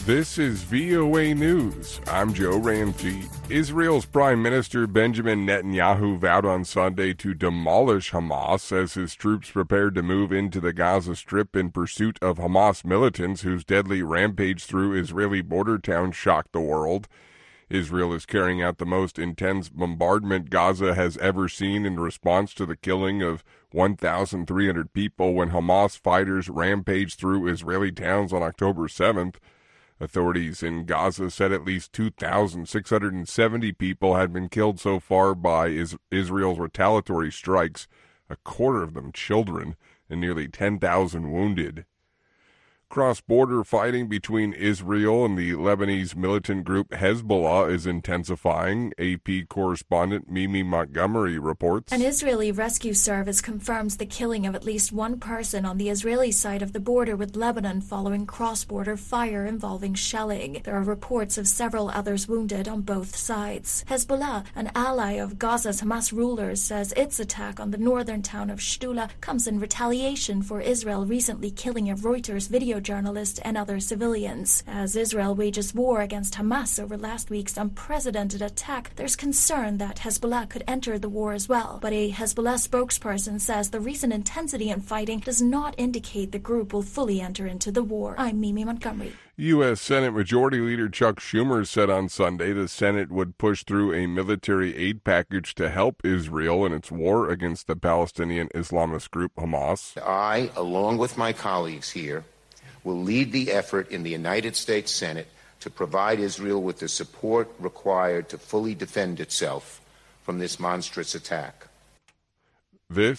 This is VOA News. I'm Joe Ramsey. Israel's Prime Minister Benjamin Netanyahu vowed on Sunday to demolish Hamas as his troops prepared to move into the Gaza Strip in pursuit of Hamas militants whose deadly rampage through Israeli border towns shocked the world. Israel is carrying out the most intense bombardment Gaza has ever seen in response to the killing of 1,300 people when Hamas fighters rampaged through Israeli towns on October 7th. Authorities in Gaza said at least 2,670 people had been killed so far by Israel's retaliatory strikes, a quarter of them children, and nearly 10,000 wounded. Cross-border fighting between Israel and the Lebanese militant group Hezbollah is intensifying, AP correspondent Mimi Montgomery reports. An Israeli rescue service confirms the killing of at least one person on the Israeli side of the border with Lebanon following cross-border fire involving shelling. There are reports of several others wounded on both sides. Hezbollah, an ally of Gaza's Hamas rulers, says its attack on the northern town of Shtula comes in retaliation for Israel recently killing a Reuters video journalist and other civilians. As Israel wages war against Hamas over last week's unprecedented attack, there's concern that Hezbollah could enter the war as well. But a Hezbollah spokesperson says the recent intensity in fighting does not indicate the group will fully enter into the war. I'm Mimi Montgomery. U.S. Senate Majority Leader Chuck Schumer said on Sunday the Senate would push through a military aid package to help Israel in its war against the Palestinian Islamist group Hamas. I, along with my colleagues here, will lead the effort in the United States Senate to provide Israel with the support required to fully defend itself from this monstrous attack. This